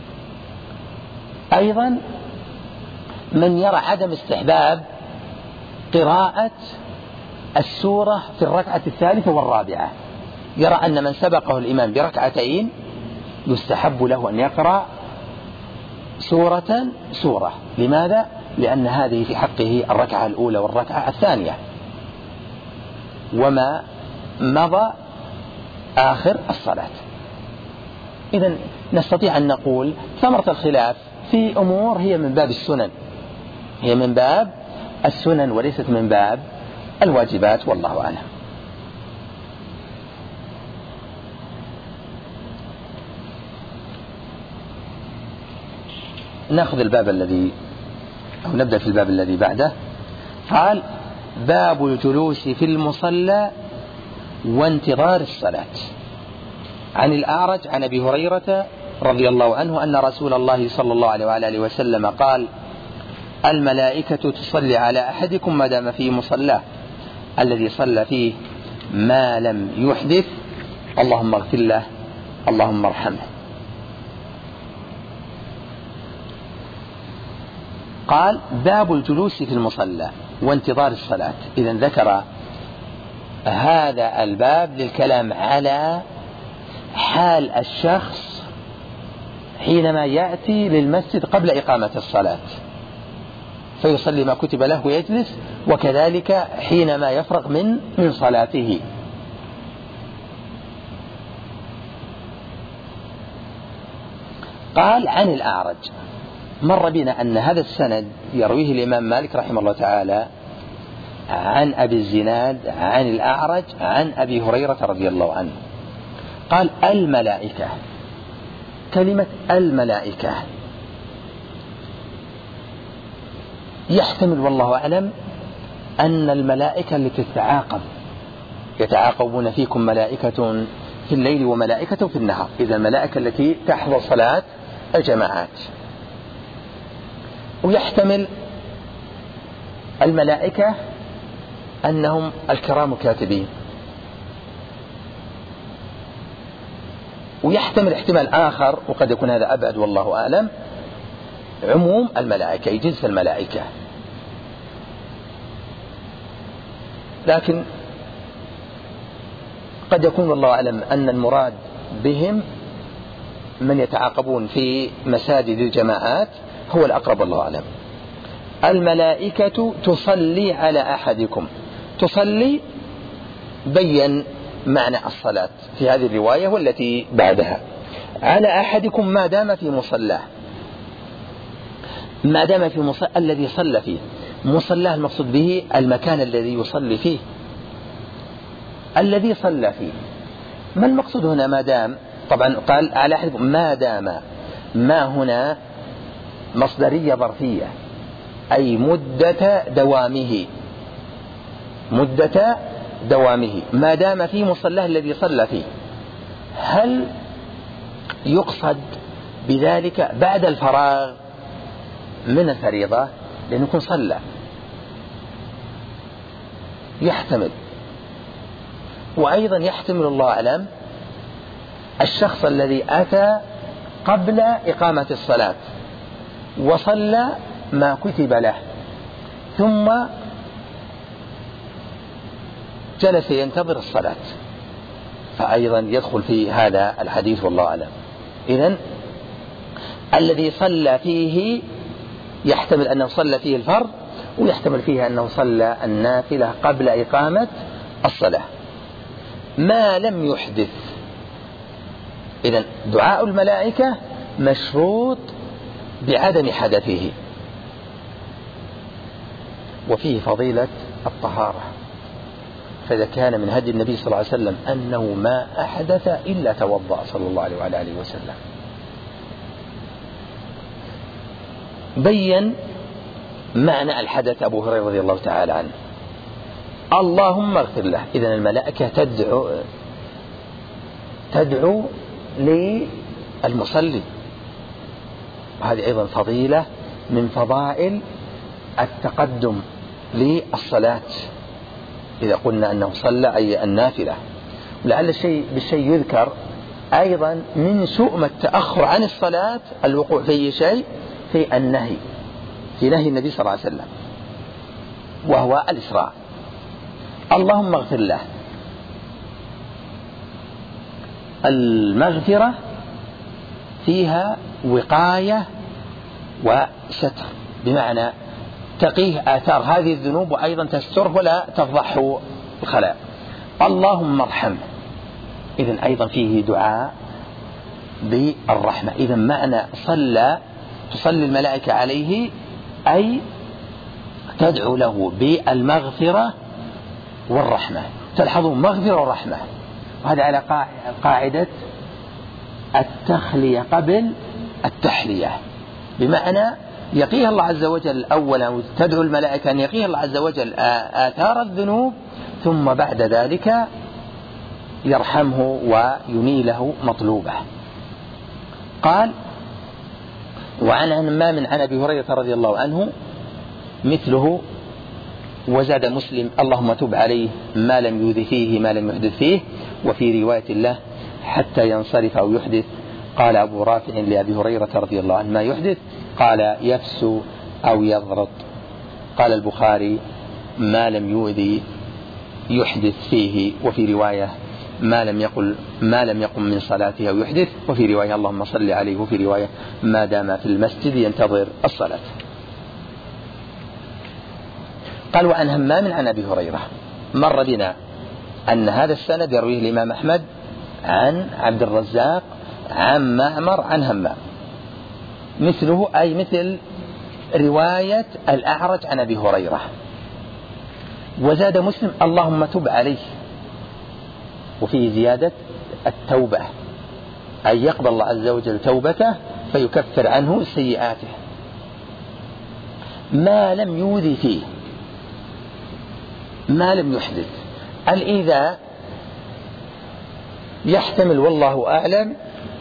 أيضا من يرى عدم استحباب قراءة السورة في الركعة الثالثة والرابعة، يرى أن من سبقه الإمام بركعتين يستحب له أن يقرأ سورة سورة. لماذا؟ لأن هذه في حقه الركعة الأولى والركعة الثانية، وما مضى آخر الصلاة. إذن نستطيع أن نقول ثمرة الخلاف في أمور هي من باب السنن، هي من باب السنن وليست من باب الواجبات، والله أعلم. نأخذ الباب الذي أو نبدأ في الباب الذي بعده. قال: باب الجلوس في المصلى وانتظار الصلاة. عن الأعرج عن أبي هريرة رضي الله عنه أن رسول الله صلى الله عليه وآله وسلم قال: الملائكة تصلي على أحدكم ما دام في مصلاه الذي صلى فيه ما لم يحدث، اللهم اغفر له اللهم ارحمه. قال: باب الجلوس في المصلى وانتظار الصلاة. إذن ذكر هذا الباب للكلام على حال الشخص حينما يأتي للمسجد قبل إقامة الصلاة فيصلي ما كتب له ويجلس، وكذلك حينما يفرغ من من صلاته. قال: عن الأعرج. مر بنا أن هذا السند يرويه الإمام مالك رحمه الله تعالى عن أبي الزناد عن الأعرج عن أبي هريرة رضي الله عنه. قال: الملائكة. كلمة الملائكة يحتمل والله أعلم أن الملائكة التي تتعاقب، يتعاقبون فيكم ملائكة في الليل وملائكة في النهار، إذا الملائكة التي تحضر صلاة الجماعات. ويحتمل الملائكة أنهم الكرام الكاتبين. ويحتمل احتمال آخر وقد يكون هذا أبعد والله أعلم، عموم الملائكة، جنس الملائكة. لكن قد يكون والله أعلم أن المراد بهم من يتعاقبون في مساجد الجماعات هو الأقرب والله أعلم. الملائكة تصلي على أحدكم. تصلي بين معنى الصلاة في هذه الرواية والتي بعدها. على أحدكم ما دام في مصلاه، ما دام في مصلى الذي صلى فيه. مصلاه المقصود به المكان الذي يصلي فيه، الذي صلى فيه. ما المقصود هنا ما دام؟ طبعا قال على أحدكم ما دام، ما هنا مصدرية ظرفية، أي مدة دوامه، مدة دوامه ما دام في مصلاه الذي صلى فيه. هل يقصد بذلك بعد الفراغ من الفريضة لأنه يكون صلى؟ يحتمل. وأيضا يحتمل الله أعلم الشخص الذي أتى قبل إقامة الصلاة وصلى ما كتب له ثم جلس ينتظر الصلاة، فأيضا يدخل في هذا الحديث والله أعلم. إذن الذي صلى فيه يحتمل أنه صلى فيه الفرض، ويحتمل فيه أنه صلى النافلة قبل إقامة الصلاة ما لم يحدث. إذن دعاء الملائكة مشروط بعدم حدثه. وفيه فضيلة الطهارة، فإذا كان من هدي النبي صلى الله عليه وسلم أنه ما أحدث إلا توضأ صلى الله عليه وعلى آله وسلم. بين معنى الحدث أبو هريرة رضي الله تعالى عنه: اللهم اغفر له. إذن الملائكة تدعو تدعو للمصلي، وهذه أيضا فضيلة من فضائل التقدم للصلاة إذا قلنا أنه صلى أي النافلة. ولعل الشيء بالشيء يذكر أيضا من شؤم التأخر عن الصلاة الوقوع في شيء في النهي، في نهي النبي صلى الله عليه وسلم، وهو الإسراع. اللهم اغفر له. المغفرة فيها وقاية وستر، بمعنى تقيه آثار هذه الذنوب وأيضا تستره ولا تفضحه الخلاء. اللهم ارحمه. إذن أيضا فيه دعاء بالرحمة. إذن معنى صلى تصلي الملائكة عليه أي تدعو له بالمغفرة والرحمة. تلحظون مغفرة ورحمة، وهذا على قاعدة التخلية قبل التحلية، بمعنى يقيه الله عز وجل أولا، تدعو الملائكة أن يقيه الله عز وجل آثار الذنوب، ثم بعد ذلك يرحمه وينيله مطلوبه. قال: وعن همام عن أبي هريرة رضي الله عنه مثله، وزاد مسلم: اللهم تب عليه ما لم يؤذ فيه ما لم يحدث فيه. وفي رواية الله: حتى ينصرف أو يحدث. قال أبو رافع لأبي هريرة رضي الله عنه: ما يحدث؟ قال: يفسو أو يضرط. قال البخاري: ما لم يؤذي يحدث فيه. وفي رواية: ما لم يقل ما لم يقم من صلاته أو يحدث. وفي رواية: اللهم صل عليه. وفي رواية: ما دام في المسجد ينتظر الصلاة. قال: وعن همام عن أبي هريرة. مر بنا أن هذا السند يرويه الإمام أحمد عن عبد الرزاق عن معمر عن همام، مثله أي مثل رواية الأعرج عن أبي هريرة. وزاد مسلم: اللهم تب عليه. وفيه زيادة التوبة، أي يقبل الله عز وجل توبته فيكفر عنه سيئاته ما لم يؤذي فيه ما لم يحدث. الإيذاء يحتمل والله أعلم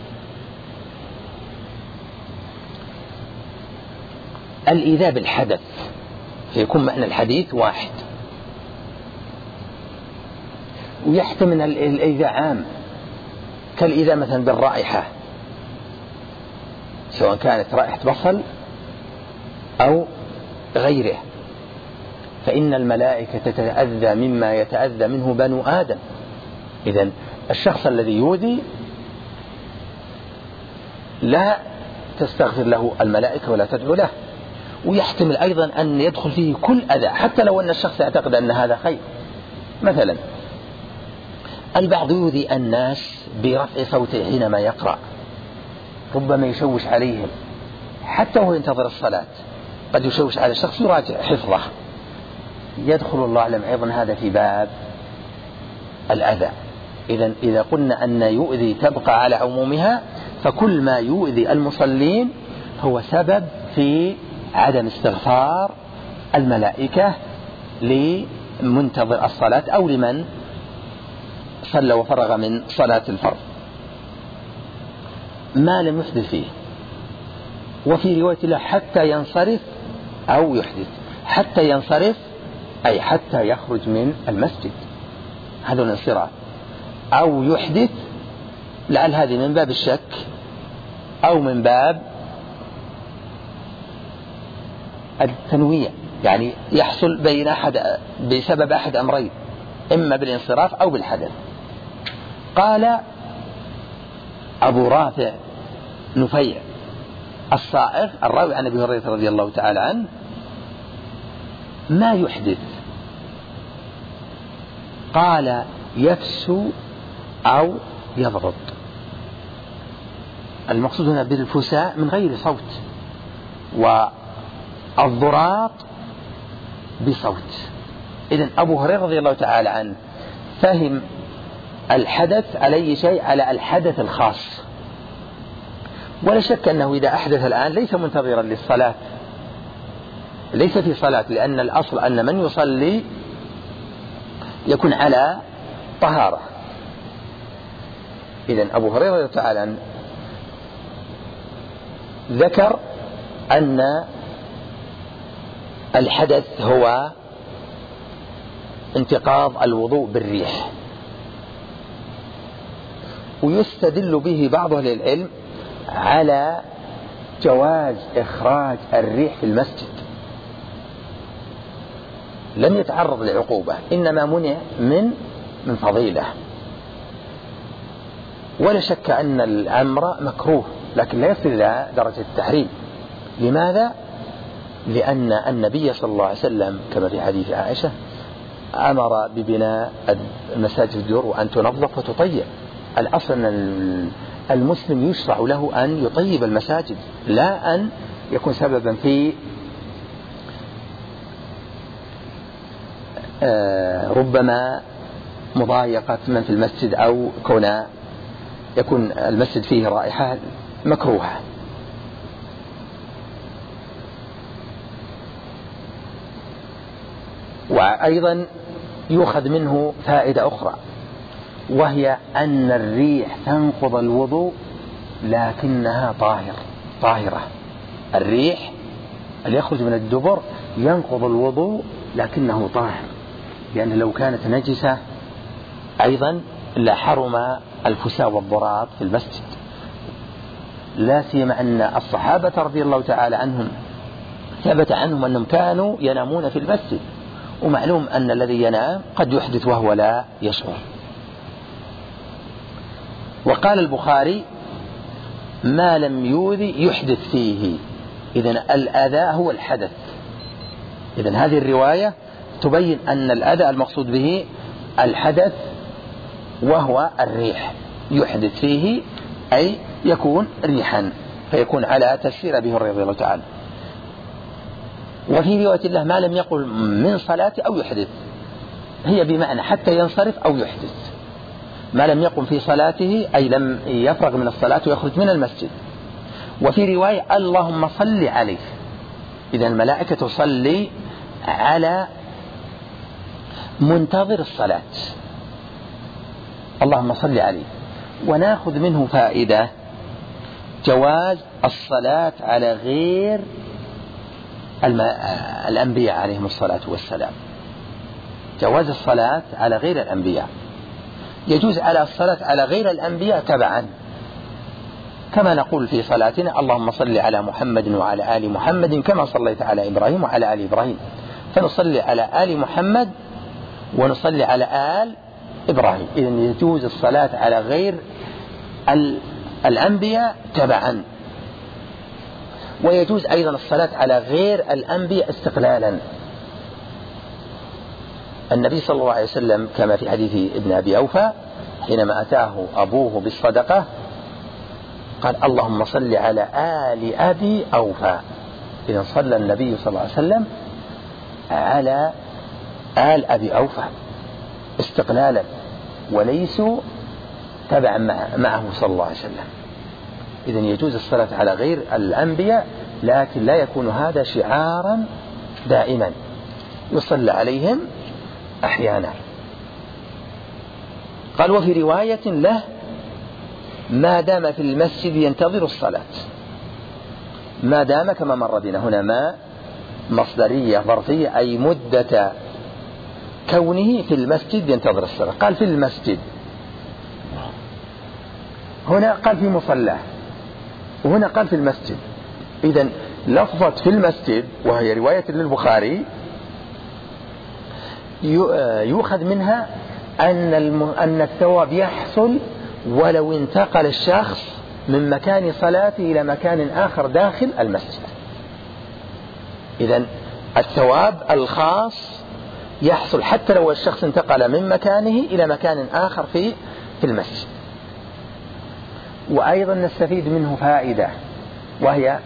الإيذاء بالحدث، فيكون معنى الحديث واحد، ويحتمل الإيذاء عام كالإيذاء مثلا بالرائحة، سواء كانت رائحة بصل أو غيره، فإن الملائكة تتأذى مما يتأذى منه بنو آدم. إذن الشخص الذي يؤذي لا تستغفر له الملائكة ولا تدعو له. ويحتمل أيضا أن يدخل فيه كل أذى، حتى لو أن الشخص يعتقد أن هذا خير. مثلا البعض يؤذي الناس برفع صوته حينما يقرأ، ربما يشوش عليهم حتى وهو ينتظر الصلاة، قد يشوش على الشخص يراجع حفظه. يدخل الله أعلم أيضا هذا في باب الأذى. إذن إذا قلنا أن يؤذي تبقى على عمومها، فكل ما يؤذي المصلين هو سبب في عدم استغفار الملائكة لمنتظر الصلاة أو لمن صلى وفرغ من صلاة الفرض ما لم يحدث فيه. وفي رواية الله: حتى ينصرف أو يحدث. حتى ينصرف أي حتى يخرج من المسجد، هذا الانصراف. أو يحدث لعل هذه من باب الشك أو من باب التنويع، يعني يحصل بين أحد بسبب أحد أمرين، إما بالانصراف أو بالحدث. قال أبو رافع نفيع الصائغ الراوي عن أبي هريرة رضي الله تعالى عنه: ما يحدث؟ قال: يفسو أو يضرب. المقصود هنا بالفساء من غير صوت، والضراط بصوت. إذن أبو هريرة رضي الله تعالى عنه فهم الحدث على أي شيء؟ على الحدث الخاص. ولا شك أنه إذا أحدث الآن ليس منتظرا للصلاة، ليس في صلاة، لأن الأصل أن من يصلي يكون على طهارة. إذن أبو هريرة رضي الله تعالى عنه ذكر أن الحدث هو انتقاض الوضوء بالريح، ويستدل به بعض أهل العلم على جواز إخراج الريح في المسجد. لم يتعرض لعقوبة، إنما منع من من فضيلة. ولا شك أن الأمر مكروه، لكن لا يصل إلى درجة التحريم. لماذا؟ لأن النبي صلى الله عليه وسلم كما في حديث عائشة أمر ببناء المساجد الدور وأن تنظف وتطيب. الأصل أن المسلم يشرع له أن يطيب المساجد، لا أن يكون سببا في ربما مضايقة من في المسجد، أو كون يكون المسجد فيه رائحة مكروهة. وأيضا يؤخذ منه فائدة أخرى، وهي أن الريح تنقض الوضوء لكنها طاهر طاهرة. الريح اللي يخرج من الدبر ينقض الوضوء لكنه طاهر، لأن لو كانت نجسة أيضا لحرم الفساء والضراط في المسجد. لا سيما أن الصحابة رضي الله تعالى عنهم ثبت عنهم أنهم كانوا ينامون في المسجد، ومعلوم أن الذي ينام قد يحدث وهو لا يشعر. وقال البخاري: ما لم يؤذي يحدث فيه. إذن الأذى هو الحدث. إذن هذه الرواية تبين أن الأذى المقصود به الحدث، وهو الريح يحدث فيه، أي يكون ريحا، فيكون على تفسير أبي هريرة رضي الله تعالى. وفي رواية الله: ما لم يقل من صلاة أو يحدث، هي بمعنى حتى ينصرف أو يحدث. ما لم يقم في صلاته أي لم يفرغ من الصلاة ويخرج من المسجد. وفي رواية: اللهم صل عليه. إذا الملائكة تصلي على منتظر الصلاة، اللهم صل عليه. ونأخذ منه فائدة جواز الصلاة على غير الأنبياء عليهم الصلاة والسلام. جواز الصلاة على غير الأنبياء. يجوز على الصلاة على غير الأنبياء تبعا، كما نقول في صلاتنا: اللهم صل على محمد وعلى آل محمد كما صليت على إبراهيم وعلى آل إبراهيم. فنصلي على آل محمد ونصلي على آل إبراهيم. إذن يجوز الصلاة على غير الأنبياء تبعا. ويجوز أيضا الصلاة على غير الأنبياء استقلالا. النبي صلى الله عليه وسلم كما في حديث ابن أبي أوفى حينما أتاه أبوه بالصدقة قال: اللهم صل على آل أبي أوفى. إذن صلى النبي صلى الله عليه وسلم على آل أبي أوفى استقلالا، وليسوا تبعا معه صلى الله عليه وسلم. إذن يجوز الصلاة على غير الأنبياء، لكن لا يكون هذا شعارا دائما، يصلى عليهم أحيانا. قال: وفي رواية له: ما دام في المسجد ينتظر الصلاة. ما دام كما مر بنا هنا ما مصدرية ظرفية، أي مدة كونه في المسجد ينتظر الصلاة. قال في المسجد، هنا قال في مصلاه، وهنا قال في المسجد. إذن لفظة في المسجد وهي رواية للبخاري يؤخذ منها أن, الم... أن الثواب يحصل ولو انتقل الشخص من مكان صلاته إلى مكان آخر داخل المسجد. إذن الثواب الخاص يحصل حتى لو الشخص انتقل من مكانه إلى مكان آخر في في المسجد. وأيضا نستفيد منه فائدة، وهي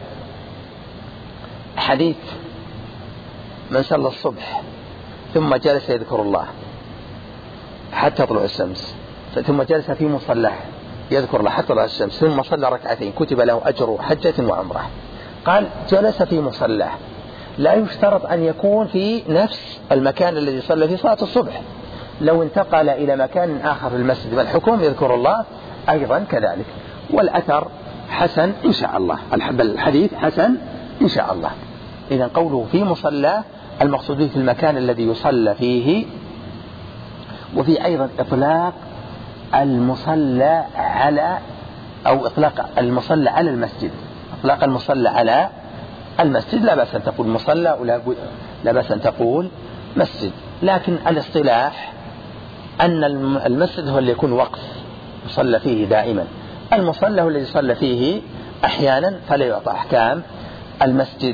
حديث من صلى الصبح ثم جلس يذكر الله حتى طلوع الشمس، ثم جلس في مصلاه يذكر الله حتى طلوع الشمس، ثم صلى ركعتين كتب له أجر حجة وعمرة. قال جلس في مصلاه، لا يشترط أن يكون في نفس المكان الذي صلى فيه صلاة الصبح، لو انتقل إلى مكان آخر في المسجد والحكم يذكر الله أيضا كذلك. والأثر حسن إن شاء الله، الحديث حسن إن شاء الله. إذن قوله في مصلى المقصود في المكان الذي يصلى فيه. وفي أيضا إطلاق المصلى على أو إطلاق المصلى على المسجد، إطلاق المصلى على المسجد لا بأس أن تقول مصلى ولا لا بأس أن تقول مسجد، لكن الاصطلاح أن المسجد هو اللي يكون وقف يصلى فيه دائما، المصلى هو الذي يصلى فيه أحيانا فلا يعطى أحكام المسجد.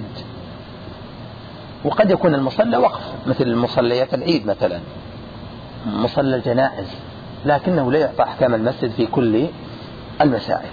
وقد يكون المصلى وقف مثل مصليات العيد مثلا، مصلى الجنائز، لكنه لا يعطى أحكام المسجد في كل المسائل.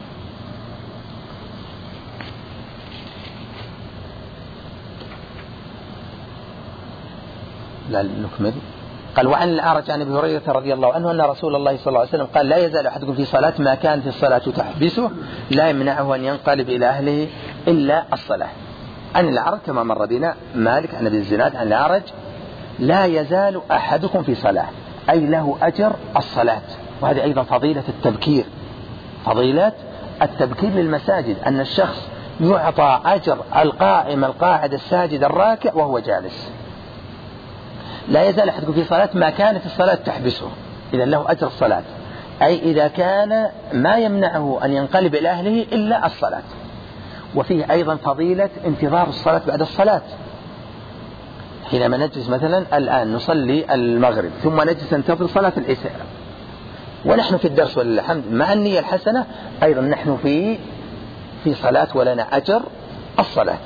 لا نكمل. قال وعن الأعرج عن أبي هريرة رضي الله عنه أن رسول الله صلى الله عليه وسلم قال لا يزال أحدكم في صلاة ما كانت الصلاة تحبسه لا يمنعه أن ينقلب إلى أهله إلا الصلاة. عن الأعرج كما مر بنا مالك عن أبي الزناد عن الأعرج لا يزال أحدكم في صلاة أي له أجر الصلاة. وهذه أيضا فضيلة التبكير، فضيلة التبكير للمساجد، أن الشخص يعطى أجر القائم القاعد الساجد الراكع وهو جالس. لا يزال أحدكم في صلاة ما كانت الصلاة تحبسه، إذا له أجر الصلاة، أي إذا كان ما يمنعه أن ينقلب إلى أهله إلا الصلاة. وفيه أيضا فضيلة انتظار الصلاة بعد الصلاة، حينما نجلس مثلا الآن نصلي المغرب ثم نجلس ننتظر صلاة العشاء ونحن في الدرس ولله الحمد مع النية الحسنة، أيضا نحن في في صلاة ولنا أجر الصلاة.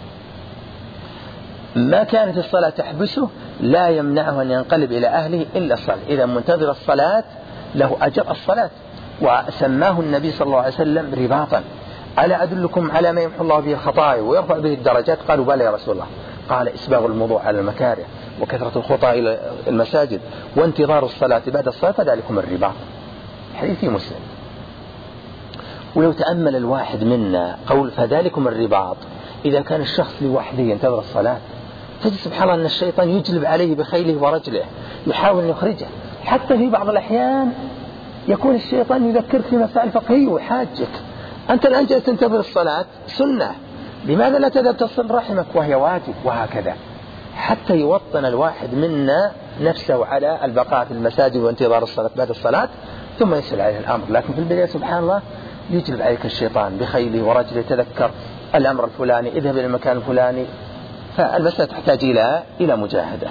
ما كانت الصلاة تحبسه لا يمنعه أن ينقلب إلى أهله إلا الصلاة، إذا منتظر الصلاة له أجر الصلاة. وسماه النبي صلى الله عليه وسلم رباطا. ألا أدلكم على ما يمحو الله به الخطايا ويرفع به الدرجات؟ قالوا بلى يا رسول الله. قال إسباغ الوضوء على المكاره وكثرة الخطى إلى المساجد وانتظار الصلاة بعد الصلاة فذلكم الرباط. حديث مسلم. ولو تأمل الواحد منا قول فذلكم الرباط، إذا كان الشخص لوحده ينتظر الصلاة تجد سبحان الله أن الشيطان يجلب عليه بخيله ورجله يحاول أن يخرجه. حتى في بعض الأحيان يكون الشيطان يذكرك في مسائل فقهية ويحاجك، أنت الآن جالس تنتظر الصلاة سنة، لماذا لا تذهب تصل رحمك وهي واجب؟ وهكذا حتى يوطن الواحد منا نفسه على البقاء في المساجد وانتظار الصلاة بعد الصلاة ثم يسهل عليه الأمر. لكن في البداية سبحان الله يجلب عليك الشيطان بخيله ورجله، تذكر الأمر الفلاني، اذهب إلى المكان الفلاني، فالمسألة تحتاج إلى إلى مجاهدة.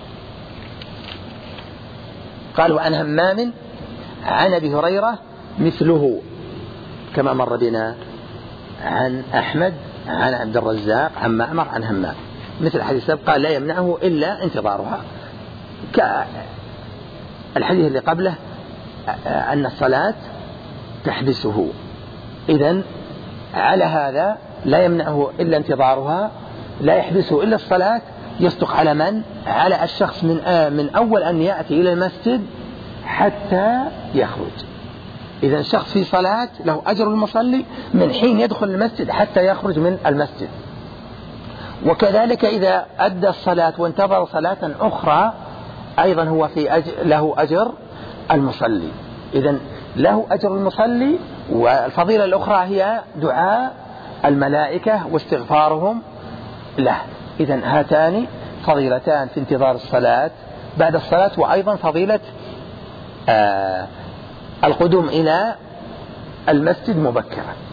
قالوا عن همام عن أبي هريرة مثله كما مر بنا عن أحمد عن عبد الرزاق عن معمر عن همام مثل الحديث قال لا يمنعه إلا انتظارها، كالحديث اللي قبله أن الصلاة تحبسه. إذن على هذا لا يمنعه إلا انتظارها، لا يحبسه إلا الصلاة، يصدق على من؟ على الشخص من آه من أول أن يأتي إلى المسجد حتى يخرج. إذا الشخص في صلاة له أجر المصلي من حين يدخل المسجد حتى يخرج من المسجد. وكذلك إذا أدى الصلاة وانتظر صلاة أخرى أيضا هو في أجر له أجر المصلي. إذن له أجر المصلي، والفضيلة الأخرى هي دعاء الملائكة واستغفارهم له. إذن هاتان فضيلتان في انتظار الصلاة بعد الصلاة، وأيضا فضيلة آه القدوم إلى المسجد مبكرا.